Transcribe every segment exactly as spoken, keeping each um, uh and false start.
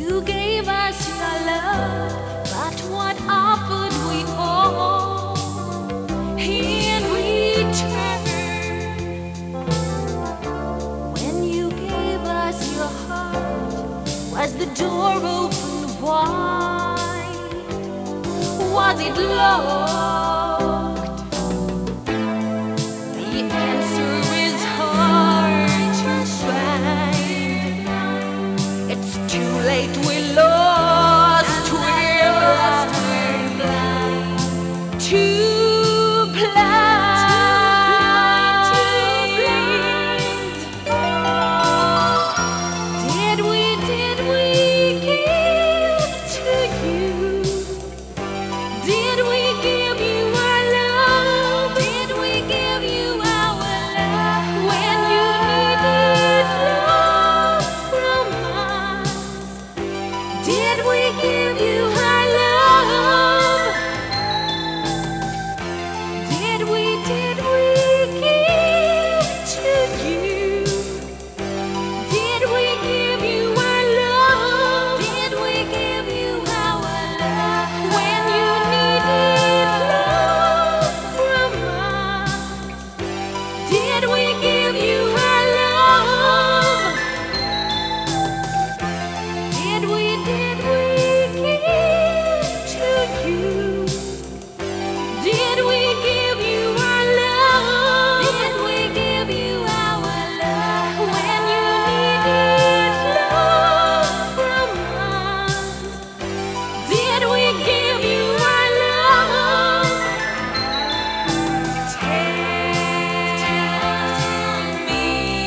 You gave us your love, but what offered we all in return? When you gave us your heart, was the door open wide? Was it locked? The answer is hard to find. It's too late, we lost, we're blind. Too blind. Did we, did we give to you? Did we give you our love? Did we give you our love? When you needed love from us, did we give you our love? Did we, did we give to you? Did we give you our love? Did we give you our love? When you needed love from us, did we give you our love? Did we, did we give to you? Did we give you our love? Did we give you our love? When you needed love from us, did we give you our love? Tell me,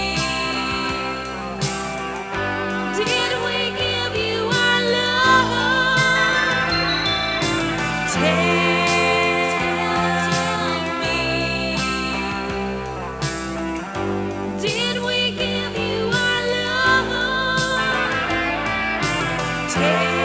did we give you our love? Tell me, did we give you our love? Tell